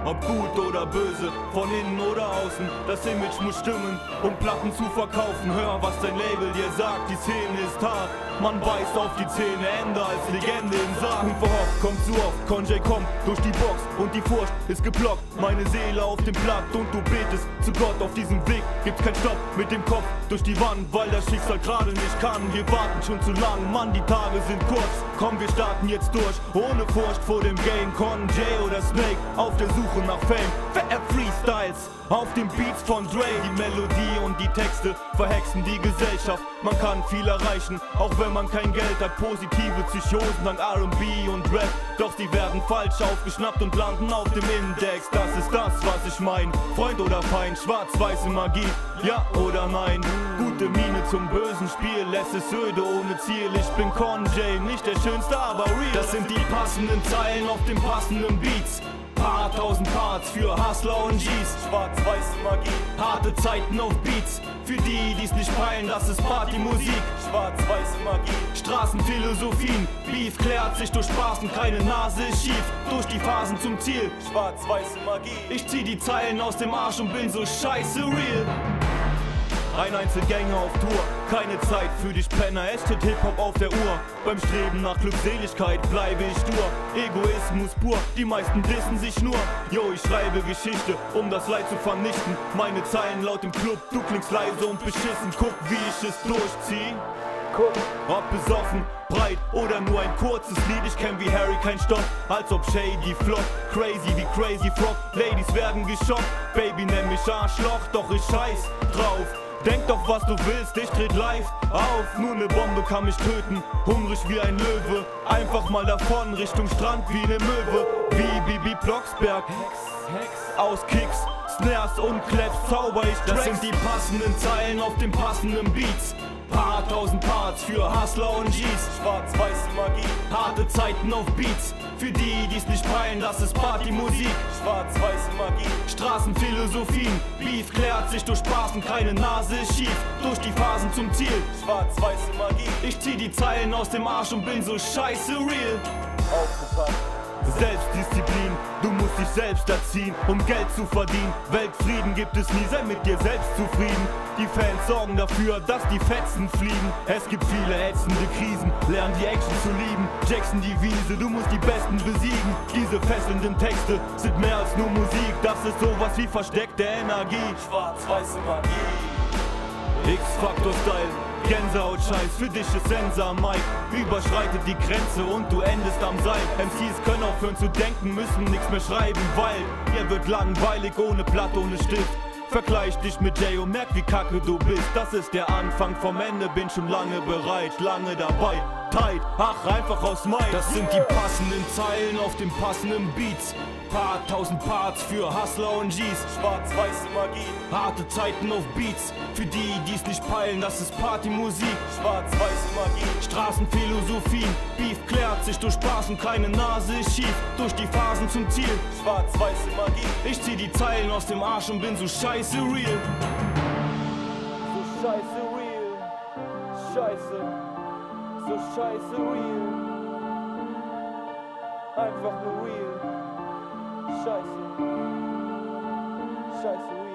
ob gut oder böse, von innen oder außen. Das Image muss stimmen, um Platten zu verkaufen. Hör, was dein Label dir sagt, die Szene ist hart. Man beißt auf die Zähne, Ende als Legende im Sarg. Unverhofft kommt zu oft, Conjay kommt durch die Box und die Furcht ist geblockt. Meine Seele auf dem Blatt und du betest zu Gott. Auf diesem Weg gibt's kein Stopp, mit dem Kopf durch die Wand, weil das Schicksal gerade nicht kann. Wir warten schon zu lang, Mann, die Tage sind kurz. Komm, wir starten jetzt durch, ohne Furcht vor dem Game. Conjay oder Snake, auf der Suche nach Fame. Freestyles auf den Beats von Dre. Die Melodie und die Texte verhexen die Gesellschaft. Man kann viel erreichen, auch wenn man kein Geld hat. Positive Psychosen dank R&B und Rap. Doch sie werden falsch aufgeschnappt und landen auf dem Index. Das ist das, was ich mein. Freund oder Feind, schwarz-weiße Magie, ja oder nein? Gute Miene zum bösen Spiel, lässt es öde ohne Ziel. Ich bin Conjay, nicht der schönste, aber real. Das sind die passenden Zeilen auf den passenden Beats. Paar tausend Parts für Hustler und G's. Schwarz-weiße Magie, harte Zeiten auf Beats. Für die, die's nicht peilen, das ist Partymusik. Schwarz-weiße Magie, Straßenphilosophien. Beef klärt sich durch Spaß und keine Nase ist schief. Durch die Phasen zum Ziel. Schwarz-weiße Magie, ich zieh die Zeilen aus dem Arsch und bin so scheiße real. Ein Einzelgänger auf Tour, keine Zeit für dich Penner, es steht Hip-Hop auf der Uhr. Beim Streben nach Glückseligkeit bleibe ich stur, Egoismus pur, die meisten dissen sich nur. Yo, ich schreibe Geschichte, um das Leid zu vernichten. Meine Zeilen laut im Club, du klingst leise und beschissen. Guck, wie ich es durchzieh. Guck, ob besoffen, breit oder nur ein kurzes Lied. Ich kenn wie Harry kein Stopp, als ob Shady flott. Crazy wie Crazy Frog, Ladies werden geschockt. Baby nenn mich Arschloch, doch ich scheiß drauf. Denk doch, was du willst, ich trete live auf. Nur ne Bombe kann mich töten, hungrig wie ein Löwe. Einfach mal davon, Richtung Strand wie ne Möwe. Wie Bibi Blocksberg, Hex, aus Kicks, Snares und Claps zauber ich Tracks. Das sind die passenden Zeilen auf den passenden Beats. Paar tausend Parts für Hustler und G's. Schwarz-weiße Magie, harte Zeiten auf Beats. Für die, die's nicht peilen, das ist Partymusik. Schwarz-weiße Magie, Straßenphilosophien. Beef klärt sich durch Spaß und keine Nase ist schief. Durch die Phasen zum Ziel. Schwarz-weiße Magie, ich zieh die Zeilen aus dem Arsch und bin so scheiße real. Aufgepasst. Selbstdisziplin, du musst dich selbst erziehen, um Geld zu verdienen. Weltfrieden gibt es nie, sei mit dir selbst zufrieden. Die Fans sorgen dafür, dass die Fetzen fliegen. Es gibt viele ätzende Krisen, lern die Action zu lieben. Jackson die Wiese, du musst die Besten besiegen. Diese fesselnden Texte sind mehr als nur Musik. Das ist sowas wie versteckte Energie. Schwarz-weiße Magie, X-Factor-Style, Gänsehaut-Scheiß, für dich ist Sensor Mike. Überschreitet die Grenze und du endest am Seil. MCs können aufhören zu denken, müssen nichts mehr schreiben, weil ihr wird langweilig ohne Blatt, ohne Stift. Vergleich dich mit Jay und merk, wie kacke du bist. Das ist der Anfang vom Ende, bin schon lange bereit, lange dabei. Tight, ach, einfach aus Mai. Das sind die passenden Zeilen auf den passenden Beats. Paar tausend Parts für Hustler und G's. Schwarz-weiße Magie, harte Zeiten auf Beats. Für die, die's nicht peilen, das ist Partymusik. Schwarz-weiße Magie, Straßenphilosophien. Beef klärt sich durch Spaß und keine Nase ist schief. Durch die Phasen zum Ziel. Schwarz-weiße Magie, ich zieh die Zeilen aus dem Arsch und bin so scheiße real. So scheiße real. Scheiße. So scheiße real. Einfach nur real. Scheiße. Scheiße real.